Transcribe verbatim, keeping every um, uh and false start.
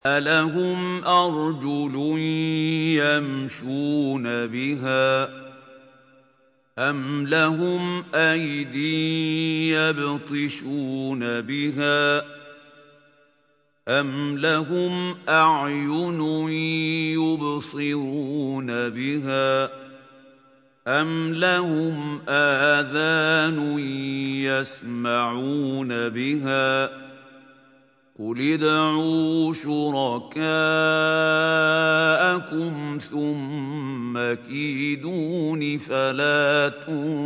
أَلَهُمْ أَرْجُلٌ يَمْشُونَ بِهَا ۖ أَمْ لَهُمْ أَيْدٍ يَبْطِشُونَ بِهَا ۖ أَمْ لَهُمْ أَعْيُنٌ يُبْصِرُونَ بِهَا ۖ أَمْ لَهُمْ آذَانٌ يَسْمَعُونَ بِهَا ۗ قُلِ ادْعُوا شُرَكَاءَكُمْ ثُمَّ كِيدُونِ فَلَا تُنظِرُونِ